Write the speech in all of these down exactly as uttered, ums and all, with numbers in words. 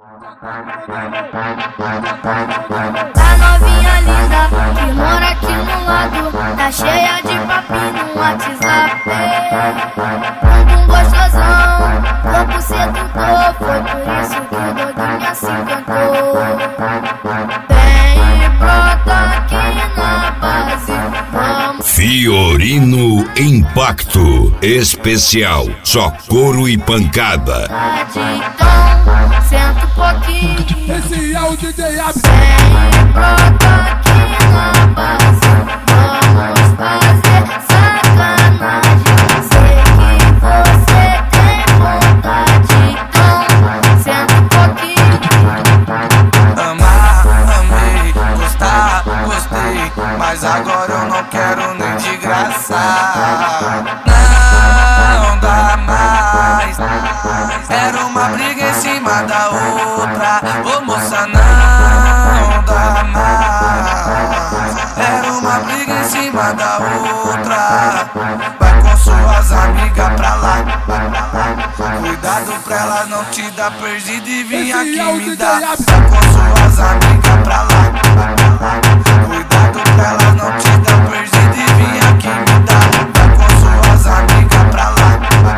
A novinha linda que mora aqui no lado, tá cheia de papinho no WhatsApp. Bumbum gostosão, corpo sedutor, foi por isso que o doguinha se encantou. Vem e brota aqui na base, vamos. Fiorino Impacto Especial, só couro e pancada. Então, senta um pouquinho. Esse é o D J Abs. Vem e brota aqui na base, vamos fazer sacanagem. Sei que você tem vontade, então senta um pouquinho. Amar, amei, gostar, gostei, mas agora eu não quero nem de graça. Não dá mais. Era uma briga em cima da outra. Ô moça, não dá mais. Era uma briga em cima da outra. Vai com suas amigas pra lá. Cuidado pra ela não te dar perdida e vir aqui me dar. Vai com suas amigas pra lá. Cuidado pra ela não te dar perdida e vir aqui me dar. Vai com suas amigas pra lá.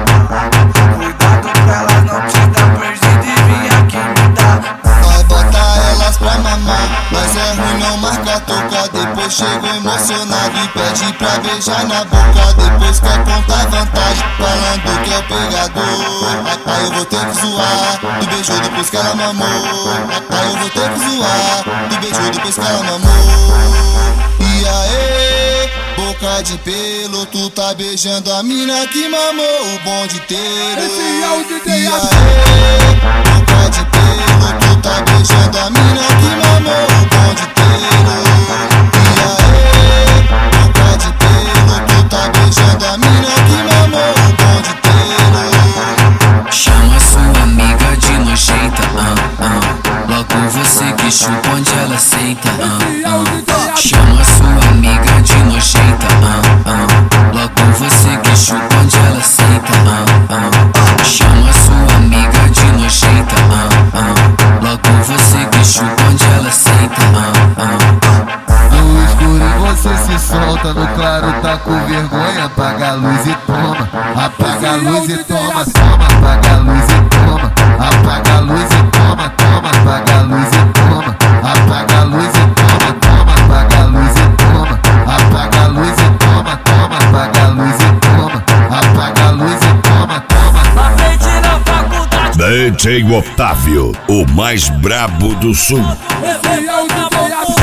Cuidado pra ela não te dar perdida e vir aqui me dar. Vai botar elas pra mamar, mas é ruim não marcar toca. Depois chega emocionado e pede pra beijar na boca. Depois quer contar vantagem, falando que é o pegador. Aí eu vou ter que zoar do beijo depois que ela mamou. Aí eu vou ter que zoar do beijo depois que ela mamou. E aí, boca de pelo, tu tá beijando a mina que mamou o bonde inteiro. Esse é o D J E Abs. aí, boca de pelo, tu tá beijando a mina que mamou o bonde inteiro. E aí, boca de pelo, tu tá beijando a mina que mamou o bonde inteiro. Chama sua amiga de nojenta, ah, ah. Logo você que chupa onde ela senta, ah, ah. Chama sua amiga de nojenta, ah, ah. Logo você que chupa onde ela senta, ah, ah. Chama sua amiga de nojenta, ah, ah. Logo você que chupa onde ela senta, ah, ah. No escuro você se solta, no claro tá com vergonha. Apaga a luz e toma, apaga a luz e toma, toma. Apaga a luz e toma, apaga a luz e toma, toma. Apaga a luz e toma, apaga a luz e toma, toma. Apaga a luz e toma, apaga a luz e toma, toma. Apaga a luz e toma, apaga a luz e toma, toma. Na frente da faculdade. D J Otávio, o mais brabo do sul. Esse é o D J Abs.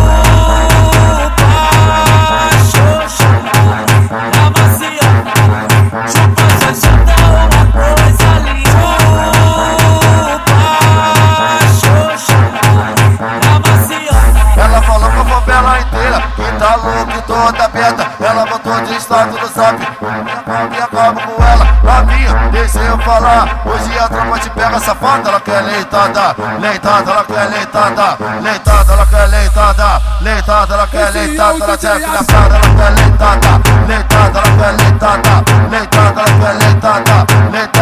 Ela falou com a favela inteira que tá louca e toda aberta. Ela botou de status no zap e acaba com ela. Novinha, deixa eu falar. Hoje a tropa te pega safada. Ela quer leitada, leitada, ela quer leitada, leitada, ela quer leitada, leitada, ela quer leitada. Ela quer filha, ela quer leitada, leitada, ela quer leitada, leitada, ela quer leitada, leitada.